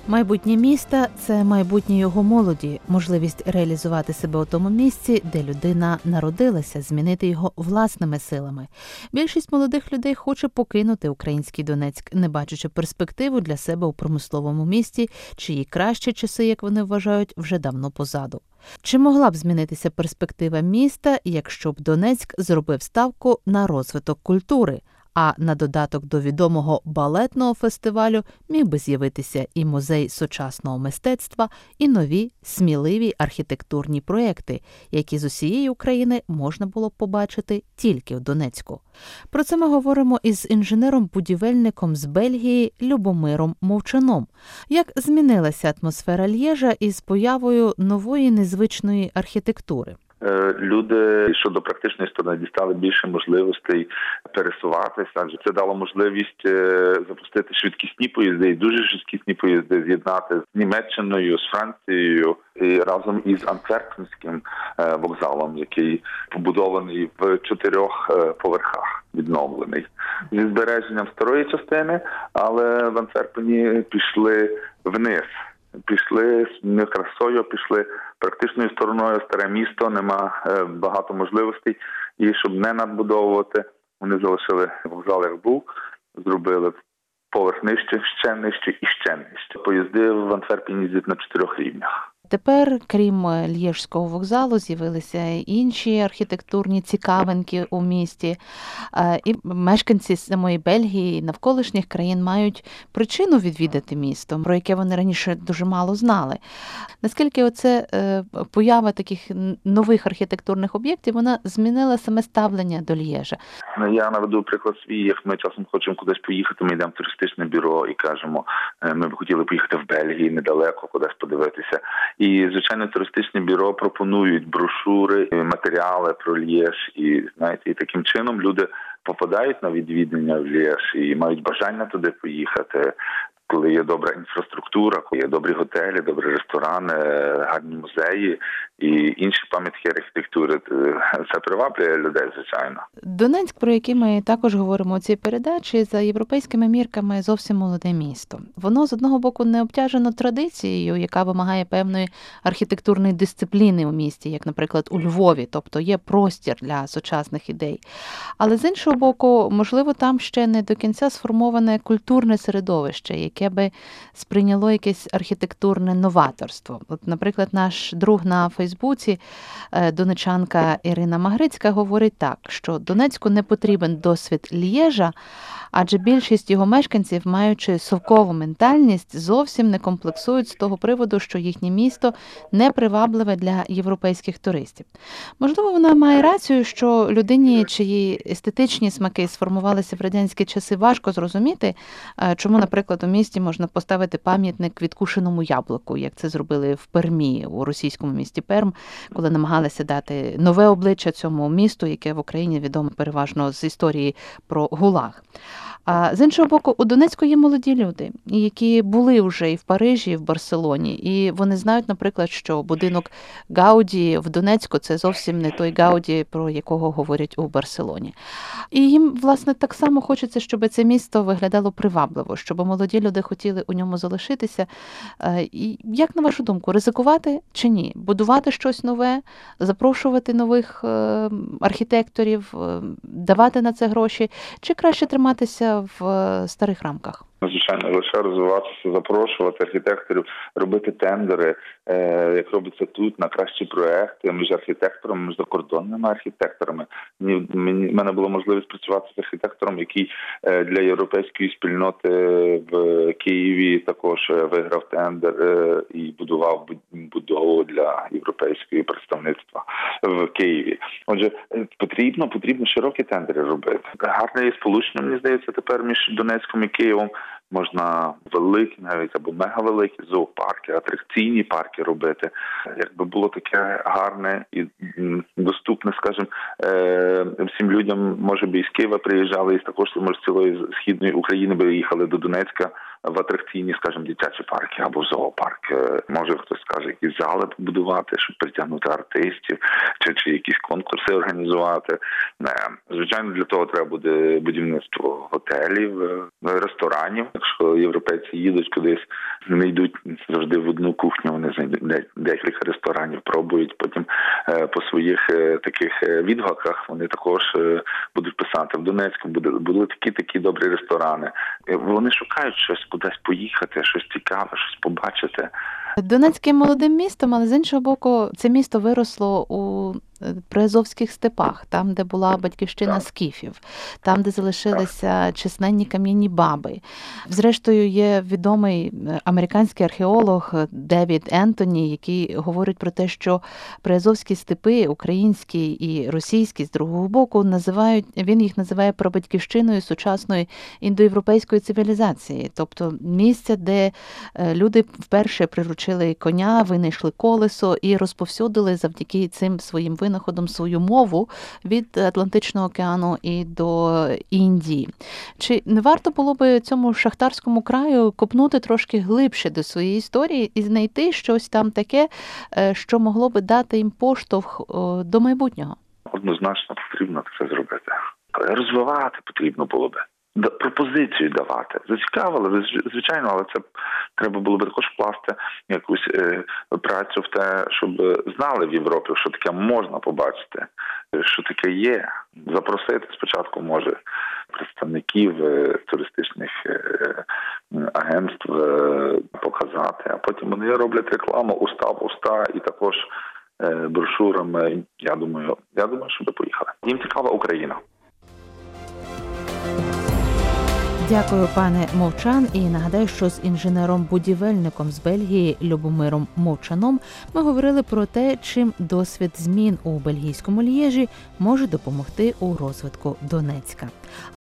Майбутнє міста – це майбутнє його молоді, можливість реалізувати себе у тому місці, де людина народилася, змінити його власними силами. Більшість молодих людей хоче покинути український Донецьк, не бачачи перспективу для себе у промисловому місті, чиї кращі часи, як вони вважають, вже давно позаду. Чи могла б змінитися перспектива міста, якщо б Донецьк зробив ставку на розвиток культури? А на додаток до відомого балетного фестивалю міг би з'явитися і музей сучасного мистецтва, і нові, сміливі архітектурні проєкти, які з усієї України можна було б побачити тільки в Донецьку. Про це ми говоримо із інженером-будівельником з Бельгії Любомиром Мовчаном. Як змінилася атмосфера Льєжа із появою нової незвичної архітектури? Люди щодо практичної сторони дістали більше можливостей пересуватися, адже це дало можливість запустити швидкісні поїзди, і дуже швидкісні поїзди з'єднати з Німеччиною, з Францією і разом із Антверпенським вокзалом, який побудований в 4 поверхах, відновлений. Зі збереженням старої частини, але в Антверпені пішли вниз. Пішли не красою, пішли практичною стороною, старе місто, нема багато можливостей. І щоб не надбудовувати, вони залишили вокзал, як був, зробили поверх нижче, ще нижче і ще нижче. Поїзди в Антверпені їздять на 4 рівнях. Тепер, крім Льєжського вокзалу, з'явилися інші архітектурні цікавинки у місті. І мешканці самої Бельгії і навколишніх країн мають причину відвідати місто, про яке вони раніше дуже мало знали. Наскільки оце поява таких нових архітектурних об'єктів, вона змінила саме ставлення до Льєжа? Я наведу приклад свій, як ми часом хочемо кудись поїхати, ми йдемо в туристичне бюро і кажемо, ми б хотіли поїхати в Бельгію, недалеко, кудись подивитися. І, звичайно, туристичні бюро пропонують брошури, матеріали про Льєж. І, знаєте, і таким чином люди попадають на відвідання в Льєж і мають бажання туди поїхати. Коли є добра інфраструктура, коли є добрі готелі, добрі ресторани, гарні музеї і інші пам'ятки архітектури, це приваблює людей, звичайно. Донецьк, про який ми також говоримо у цій передачі, за європейськими мірками зовсім молоде місто. Воно, з одного боку, не обтяжено традицією, яка вимагає певної архітектурної дисципліни у місті, як, наприклад, у Львові, тобто є простір для сучасних ідей. Але, з іншого боку, можливо, там ще не до кінця сформоване культурне середовище, яке би сприйняло якесь архітектурне новаторство. От, наприклад, наш друг на Фейсбуці, донечанка Ірина Магрицька, говорить так, що Донецьку не потрібен досвід Льєжа, адже більшість його мешканців, маючи совкову ментальність, зовсім не комплексують з того приводу, що їхнє місто не привабливе для європейських туристів. Можливо, вона має рацію, що людині, чиї естетичні смаки сформувалися в радянські часи, важко зрозуміти, чому, наприклад, у місті можна поставити пам'ятник відкушеному яблуку, як це зробили в Пермі, у російському місті Перм, коли намагалися дати нове обличчя цьому місту, яке в Україні відомо переважно з історії про ГУЛАГ. А з іншого боку, у Донецьку є молоді люди, які були вже і в Парижі, і в Барселоні, і вони знають, наприклад, що будинок Гауді в Донецьку – це зовсім не той Гауді, про якого говорять у Барселоні. І їм, власне, так само хочеться, щоб це місто виглядало привабливо, щоб молоді люди хотіли у ньому залишитися. І як, на вашу думку, ризикувати чи ні? Будувати щось нове, запрошувати нових архітекторів, давати на це гроші, чи краще триматися в старих рамках? Звичайно, лише розвиватися, запрошувати архітекторів, робити тендери, як робиться тут, на кращі проекти між архітекторами, між закордонними архітекторами. В мене була можливість працювати з архітектором, який для європейської спільноти в Києві також виграв тендер і будував будову для європейського представництва в Києві. Отже, потрібно широкі тендери робити. Гарне є сполучення, мені здається, тепер між Донецьком і Києвом. Можна великі, навіть або мегавеликі зоопарки, атракційні парки робити. Якби було таке гарне і доступне, скажімо, всім людям, може би, із Києва приїжджали, і також, може, з цілої Східної України би їхали до Донецька, в атракційні, скажімо, дитячі парки або зоопарк. Може хтось скаже, якісь зали побудувати, щоб притягнути артистів, чи якісь конкурси організувати. Звичайно, для того треба буде будівництво готелів, ресторанів. Якщо європейці їдуть кудись, не йдуть завжди в одну кухню, вони знайдуть декілька ресторанів, пробують, потім по своїх таких відгуках вони також будуть писати: в Донецьку були такі добрі ресторани. Вони шукають щось, кудись поїхати, щось цікаве, щось побачити. Донецьк є молодим містом, але з іншого боку, це місто виросло у приазовських степах, там, де була батьківщина скіфів, там, де залишилися численні кам'яні баби. Зрештою, є відомий американський археолог Девід Ентоні, який говорить про те, що приазовські степи, українські і російські, з другого боку, він їх називає прабатьківщиною сучасної індоєвропейської цивілізації. Тобто місця, де люди вперше приручили коня, винайшли колесо і розповсюдили завдяки цим своїм винаходом свою мову від Атлантичного океану і до Індії. Чи не варто було би цьому шахтарському краю копнути трошки глибше до своєї історії і знайти щось там таке, що могло би дати їм поштовх до майбутнього? Однозначно потрібно це зробити. Розвивати потрібно було би. Пропозицію давати. Зацікавили, звичайно, але це треба було б також вкласти якусь працю в те, щоб знали в Європі, що таке можна побачити, що таке є. Запросити спочатку, може, представників туристичних агентств показати, а потім вони роблять рекламу уста в уста і також брошурами. Я думаю, що би поїхали. Їм цікава Україна. Дякую, пане Мовчан, і нагадаю, що з інженером-будівельником з Бельгії Любомиром Мовчаном ми говорили про те, чим досвід змін у бельгійському Льєжі може допомогти у розвитку Донецька.